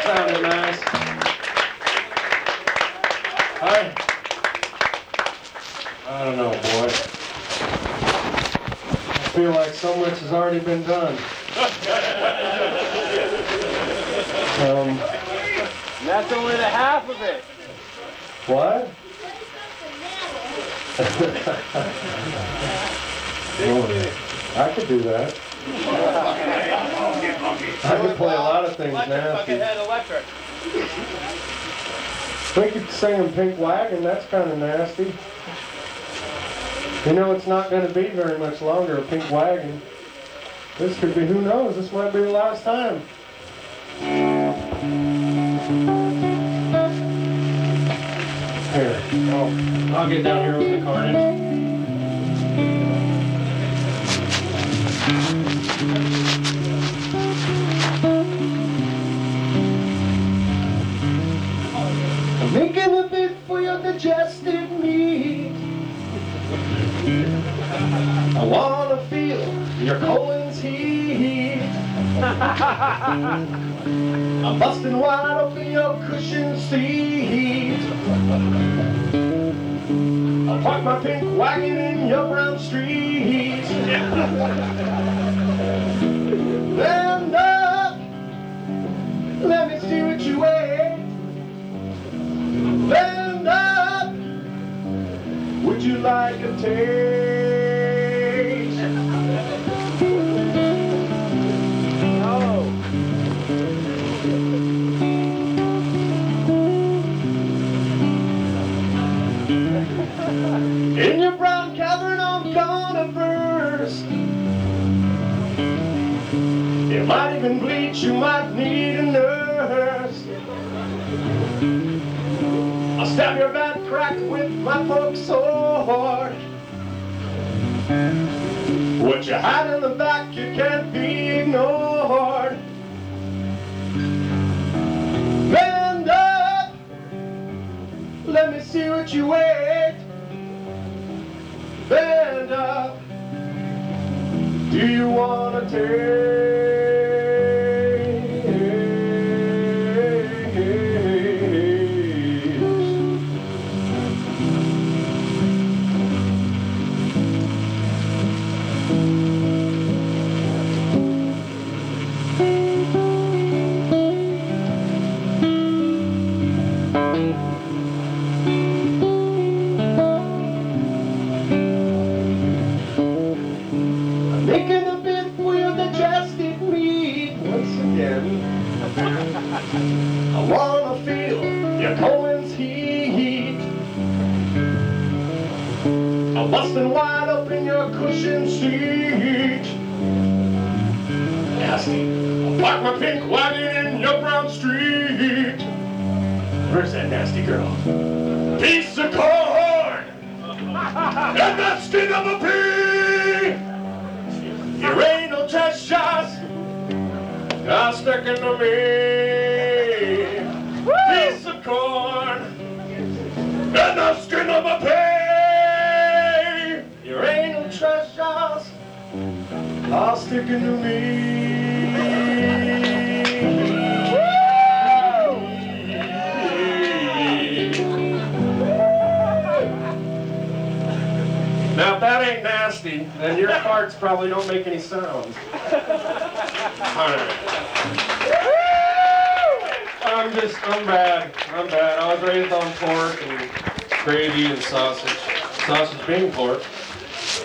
sounded nice. I don't know, boy. I feel like so much has already been done. That's only the half of it. What? I could do that. I could play a lot of things nasty. Electric. We could sing them Pink Wagon, that's kind of nasty. You know, it's not going to be very much longer, a Pink Wagon. This could be, who knows, this might be the last time. Here, I'll get down here with the carnage. I'm making a bit for your digestive need. I wanna feel your colon's heat. I'm busting wide open your cushion seat. I'll park my pink wagon in your brown street. Stand up, let me see what you weigh. Stand up, would you like a taste? No. In your brown cavern I'm gonna burst. You might even bleach, you might need a nurse. I'll stab your bad crack with my fork sword. What you had in the back, you can't be ignored. Bend up, let me see what you weigh. Bend up, do you want to taste? Making a bit for your digestive need once again. I wanna feel your colon's heat. I'm busting wide open your cushion seat. Nasty. I'll park my pink wagon in your brown street. Where's that nasty girl? Piece of corn and the skin of a pea. Your anal treasures are sticking to me. Woo! Piece of corn and the skin of a pea. Your anal treasures are sticking to me. Now if that ain't nasty, then your farts probably don't make any sounds. Alright. I'm bad. I was raised on pork and gravy and sausage. Sausage being pork.